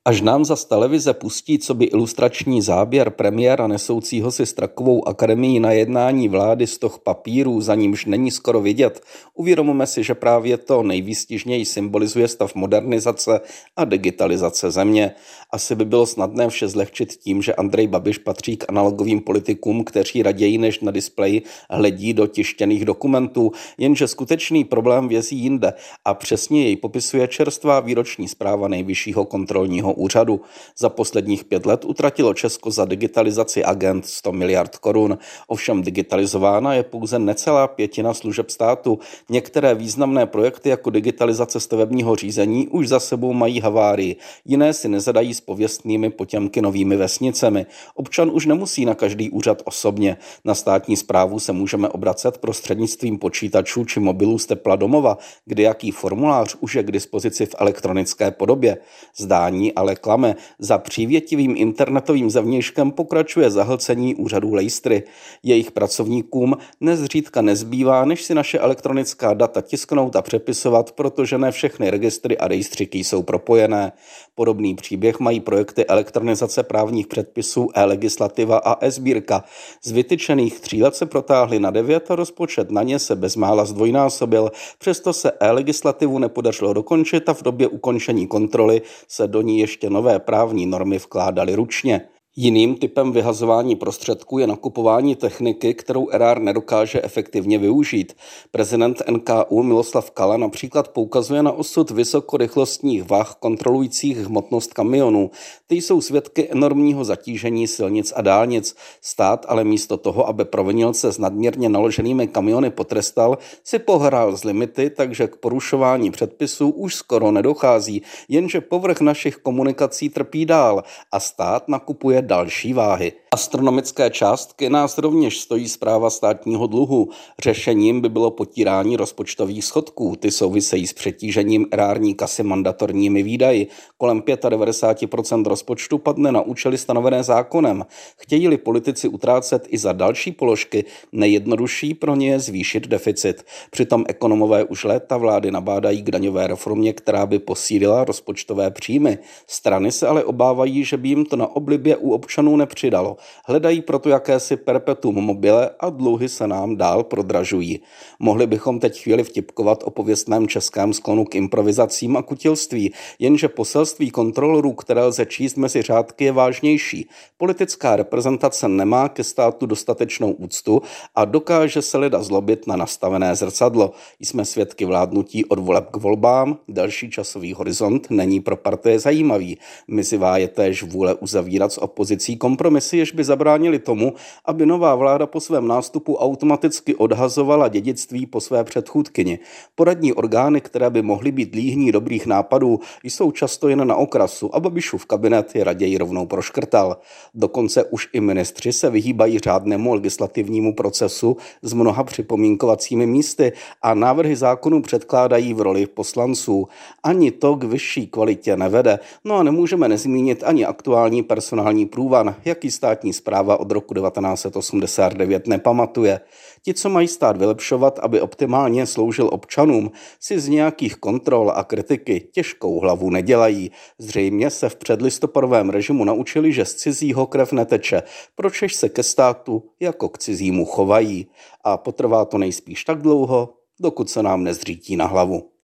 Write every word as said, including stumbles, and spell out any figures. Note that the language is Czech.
Až nám zas televize pustí coby ilustrační záběr premiéra nesoucího si Strakovou akademii na jednání vlády z toho papíru, za nímž není skoro vidět, uvědomíme si, že právě to nejvýstižněji symbolizuje stav modernizace a digitalizace země. Asi by bylo snadné vše zlehčit tím, že Andrej Babiš patří k analogovým politikům, kteří raději než na displeji hledí do tištěných dokumentů, jenže skutečný problém vězí jinde a přesně jej popisuje čerstvá výroční zpráva Nejvyššího kontrolního úřadu. Za posledních pět let utratilo Česko za digitalizaci agend sto miliard korun. Ovšem digitalizována je pouze necelá pětina služeb státu. Některé významné projekty jako digitalizace stavebního řízení už za sebou mají havárii. Jiné si nezadají s pověstnými Potěmkinovými vesnicemi. Občan už nemusí na každý úřad osobně. Na státní správu se můžeme obracet prostřednictvím počítačů či mobilů z tepla domova, kde jaký formulář už je k dispozici v elektronické podobě. Zdání ale klame. Za přívětivým internetovým zavnějškem pokračuje zahlcení úřadů lejstry. Jejich pracovníkům nezřídka nezbývá, než si naše elektronická data tisknout a přepisovat, protože ne všechny registry a rejstříky jsou propojené. Podobný příběh mají projekty elektronizace právních předpisů e-legislativa a e-sbírka. Z vytyčených tří let se protáhly na devět a rozpočet na ně se bezmála zdvojnásobil. Přesto se e-legislativu nepodařilo dokončit a v době ukončení kontroly se do ní ještě nové právní normy vkládaly ručně. Jiným typem vyhazování prostředků je nakupování techniky, kterou erar nedokáže efektivně využít. Prezident N K U Miloslav Kala například poukazuje na osud vysokorychlostních vah kontrolujících hmotnost kamionů. Ty jsou svědky enormního zatížení silnic a dálnic. Stát ale místo toho, aby provinilce s nadměrně naloženými kamiony potrestal, si pohrál s limity, takže k porušování předpisů už skoro nedochází, jenže povrch našich komunikací trpí dál a stát nakupuje další váhy. Astronomické částky nás rovněž stojí správa státního dluhu. Řešením by bylo potírání rozpočtových schodků. Ty souvisejí s přetížením erární kasy mandatorními výdaji. Kolem devadesát pět procent rozpočtu padne na účely stanovené zákonem. Chtějí-li politici utrácet i za další položky, nejjednodušší pro ně je zvýšit deficit. Přitom ekonomové už léta vlády nabádají k daňové reformě, která by posílila rozpočtové příjmy. Strany se ale obávají, že by jim to na oblibě u občanů nepřidalo. Hledají proto jakési perpetuum mobile a dluhy se nám dál prodražují. Mohli bychom teď chvíli vtipkovat o pověstném českém sklonu k improvizacím a kutilství, jenže poselství kontrolorů, které lze číst mezi řádky, je vážnější. Politická reprezentace nemá ke státu dostatečnou úctu a dokáže se leda zlobit na nastavené zrcadlo. Jsme svědky vládnutí od voleb k volbám, další časový horizont není pro partie zajímavý. Mizivá je též vůle uzavírat s opozicí kompromisy, jež by zabránili tomu, aby nová vláda po svém nástupu automaticky odhazovala dědictví po své předchůdkyni. Poradní orgány, které by mohly být líhní dobrých nápadů, jsou často jen na okrasu a Babišův kabinet je raději rovnou proškrtal. Dokonce už i ministři se vyhýbají řádnému legislativnímu procesu s mnoha připomínkovacími místy a návrhy zákonů předkládají v roli poslanců. Ani to k vyšší kvalitě nevede, no a nemůžeme nezmínit ani aktuální personální průvan, jaký státní správa od roku devatenáct set osmdesát devět nepamatuje. Ti, co mají stát vylepšovat, aby optimálně sloužil občanům, si z nějakých kontrol a kritiky těžkou hlavu nedělají. Zřejmě se v předlistopadovém režimu naučili, že z cizího krev neteče, pročež se ke státu jako k cizímu chovají. A potrvá to nejspíš tak dlouho, dokud se nám nezřítí na hlavu.